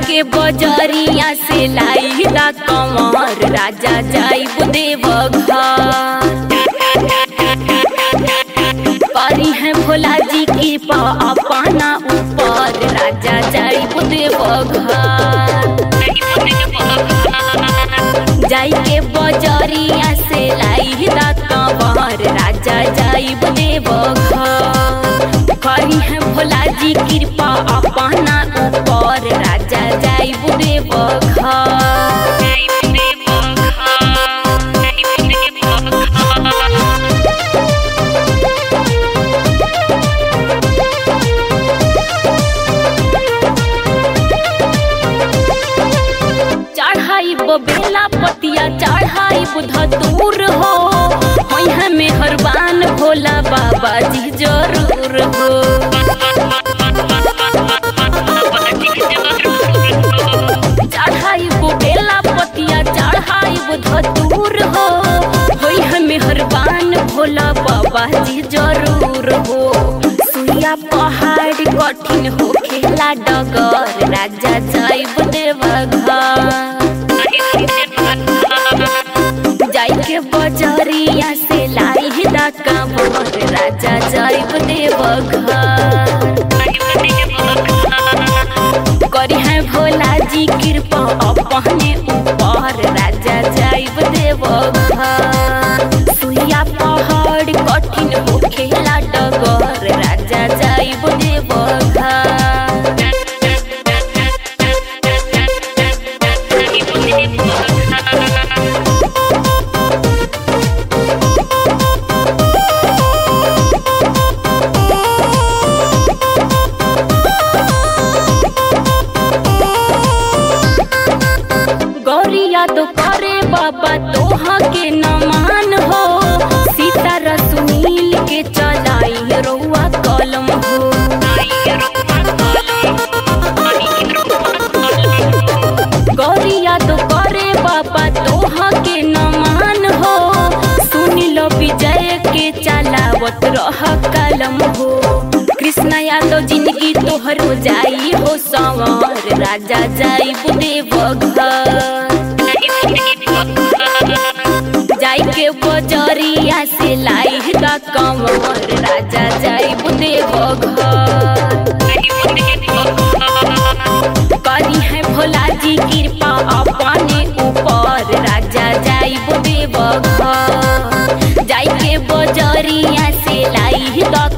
के बजरिया से लाई दा कंवर राजा जाइब देवघर। करी है भोला जी कृपा अपना ऊपर राजा जाइब देवघर। जाई के बजरिया से लाई दा कंवर राजा जाइब देवघर। करी है भोला जी कृपा अपना ऊपर राजा जाइब देवघर। बेला पतिया चढ़ाई धतूर हो में हरबान भोला बाबा जी जरूर हो। चढ़ाई बेला पतिया चढ़ाई धतूर हो में हरबान भोला बाबा जी जरूर हो। सुइया पहाड़ कठिन हो खेला डगर राजा जाइब देवघर। जाई के बजरिया से लाई दा कंवर राजा जाइब देवघर। करी है भोला जी कृपा अपने ऊपर राजा जाइब देवघर। सुइया पहाड़ कठिन हो खेला डगर राजा जाइब देवघर। तो करे बाबा तोहा के नमान हो सीता रसुनील के चलाई रउआ कलम हो। गौरिया तो करे बाबा तोहा के नमान हो सुनी लो विजय के चलावत रह कलम हो। कृष्ण यादव जिंदगी तोहर हो जाई हो संवर राजा जाइब देवघर। जाई के बजरिया से लाई दा कंवर राजा जाइब देवघर। करी है भोला जी कृपा अपने ऊपर राजा जाइब देवघर। जाई के बजरिया से लाई दा